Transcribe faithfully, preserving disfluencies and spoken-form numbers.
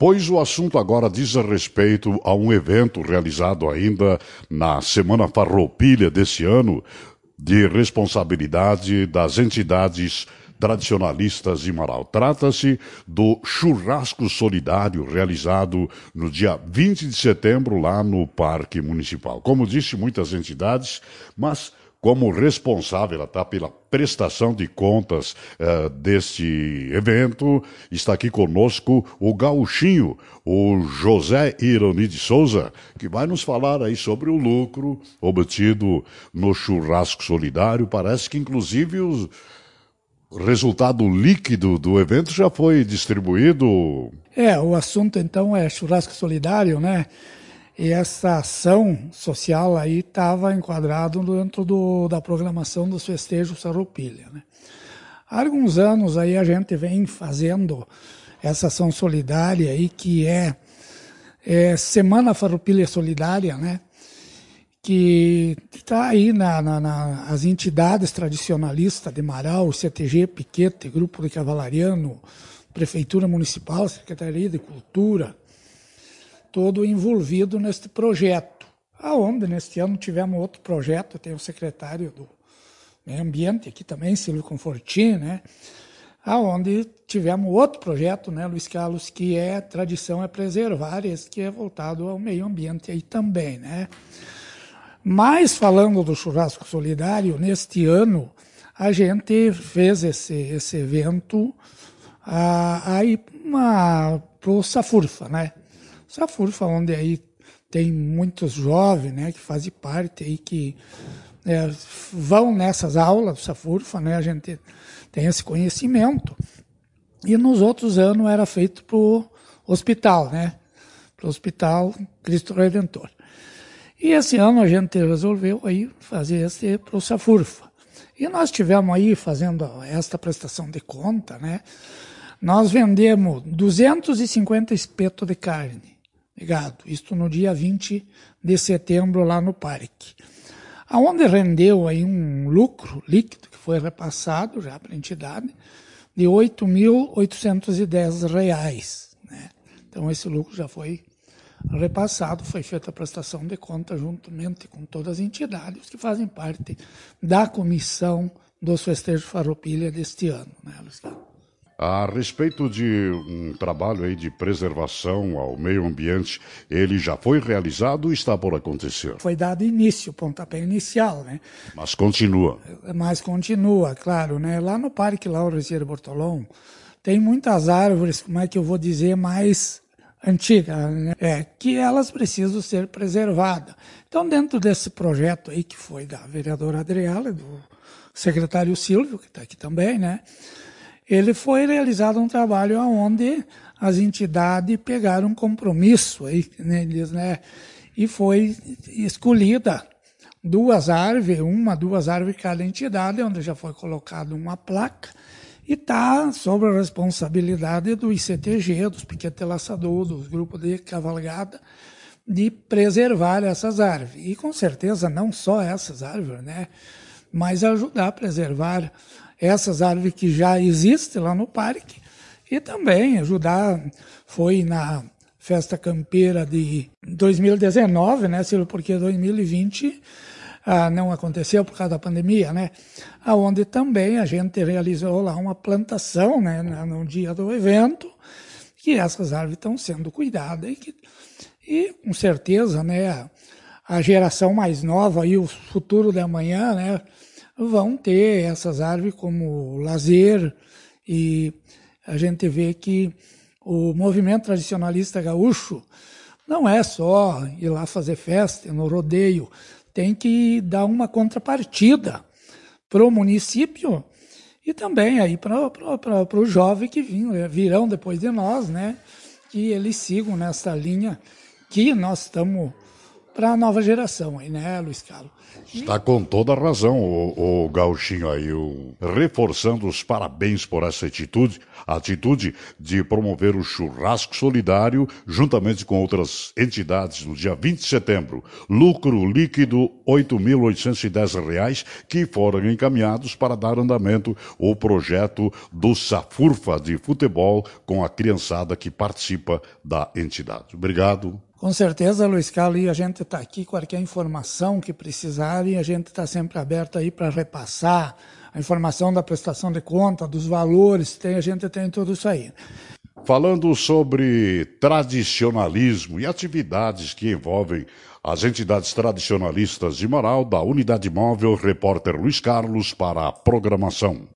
pois o assunto agora diz respeito a um evento realizado ainda na Semana Farroupilha desse ano, de responsabilidade das entidades tradicionalistas de Marau. Trata-se do churrasco solidário realizado no dia vinte de setembro lá no Parque Municipal. Como disse, muitas entidades, mas como responsável até pela prestação de contas uh, deste evento, está aqui conosco o gauchinho, o José Ironi de Souza, que vai nos falar aí sobre o lucro obtido no churrasco solidário. Parece que, inclusive, o resultado líquido do evento já foi distribuído. É, o assunto, então, é churrasco solidário, né? E essa ação social aí estava enquadrado dentro do, da programação dos festejos Farroupilha, né? Há alguns anos aí a gente vem fazendo essa ação solidária aí, que é, é Semana Farroupilha Solidária, né? Que está aí na, na, na, as entidades tradicionalistas de Marau, C T G, Piquete, Grupo de Cavalariano, Prefeitura Municipal, Secretaria de Cultura, todo envolvido neste projeto. Aonde neste ano tivemos outro projeto, tem o secretário do Meio Ambiente aqui também, Silvio Confortin, né? Aonde tivemos outro projeto, né, Luiz Carlos, que é Tradição é Preservar, esse que é voltado ao meio ambiente aí também, né? Mas falando do churrasco solidário, neste ano a gente fez esse, esse evento aí para o Safurfa, né? Safurfa, onde aí tem muitos jovens, né, que fazem parte aí, que é, vão nessas aulas do Safurfa, né, a gente tem esse conhecimento. E nos outros anos era feito para o hospital, né, para o Hospital Cristo Redentor. E esse ano a gente resolveu aí fazer esse para o Safurfa. E nós tivemos aí fazendo esta prestação de conta, né, nós vendemos duzentos e cinquenta espetos de carne. Ligado? Isto no dia vinte de setembro lá no parque. Aonde rendeu aí um lucro líquido que foi repassado já para a entidade de oito mil oitocentos e dez reais, né? Então esse lucro já foi repassado, foi feita a prestação de conta juntamente com todas as entidades que fazem parte da comissão dos festejos Farroupilha deste ano, né, Luiz Carlos? A respeito de um trabalho aí de preservação ao meio ambiente, ele já foi realizado ou está por acontecer? Foi dado início, pontapé inicial, né? Mas continua. Mas continua, claro, né? Lá no Parque Lauro Rosiero Bortolom tem muitas árvores, como é que eu vou dizer, mais antigas, né? É, que elas precisam ser preservadas. Então, dentro desse projeto aí que foi da vereadora Adriana e do secretário Silvio, que está aqui também, né? Ele foi realizado um trabalho onde as entidades pegaram um compromisso aí, né, eles, né, e foi escolhida duas árvores, uma, duas árvores cada entidade, onde já foi colocada uma placa e está sob a responsabilidade do I C T G, dos piquete laçador, dos grupos de cavalgada, de preservar essas árvores. E com certeza não só essas árvores, né, mas ajudar a preservar essas árvores que já existem lá no parque e também ajudar, foi na festa campeira de dois mil e dezenove, né, Silvio, porque dois mil e vinte ah, não aconteceu por causa da pandemia, né, onde também a gente realizou lá uma plantação, né, no dia do evento, que essas árvores estão sendo cuidadas e, que, e com certeza, né, a, a geração mais nova e o futuro da manhã, né, vão ter essas árvores como lazer, e a gente vê que o movimento tradicionalista gaúcho não é só ir lá fazer festa no rodeio, tem que dar uma contrapartida para o município e também aí para os jovens que virão depois de nós, né, que eles sigam nessa linha que nós estamos para a nova geração, aí, né, Luiz Carlos? Está com toda a razão, o, o Gauchinho aí, o, reforçando os parabéns por essa atitude, a atitude de promover o churrasco solidário juntamente com outras entidades no dia vinte de setembro. Lucro líquido oito mil oitocentos e dez reais que foram encaminhados para dar andamento ao projeto do Safurfa de futebol com a criançada que participa da entidade. Obrigado. Com certeza, Luiz Carlos, e a gente está aqui, qualquer informação que precisarem, a gente está sempre aberto aí para repassar a informação da prestação de conta, dos valores, tem, a gente tem tudo isso aí. Falando sobre tradicionalismo e atividades que envolvem as entidades tradicionalistas de Marau, da Unidade Móvel, repórter Luiz Carlos para a programação.